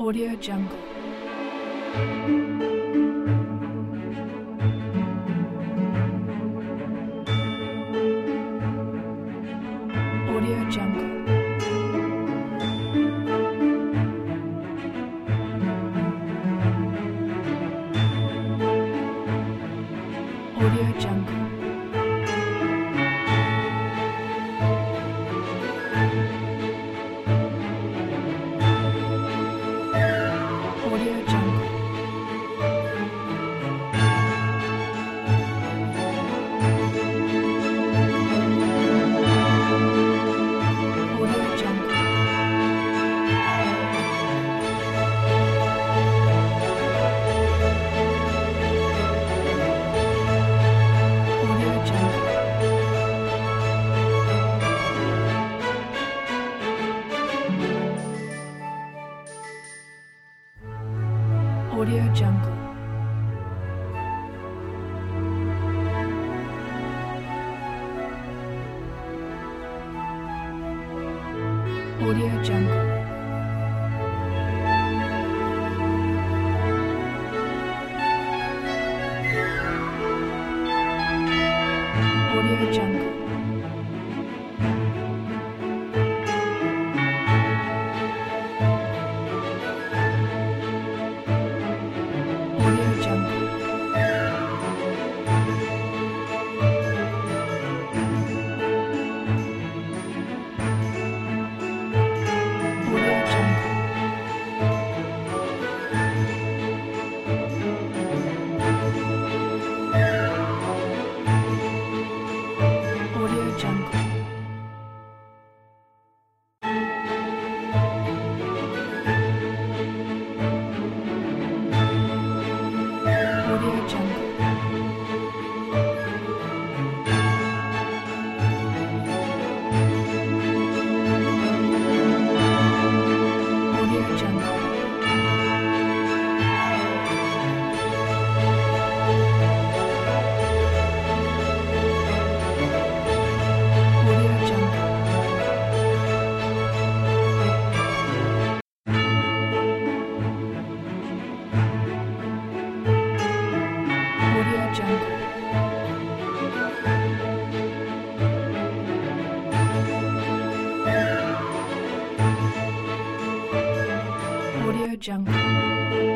Audio Jungle. Audio Jungle. Audio Jungle. Audio Jungle. Audio Jungle. Audio Jungle. Audio Jungle. Audio Jungle. Audio Jungle. Audio Jungle. Audio Jungle. Audio Jungle. Audio Jungle. Audio Jungle. Audio Jungle. Audio Jungle. Audio Jungle.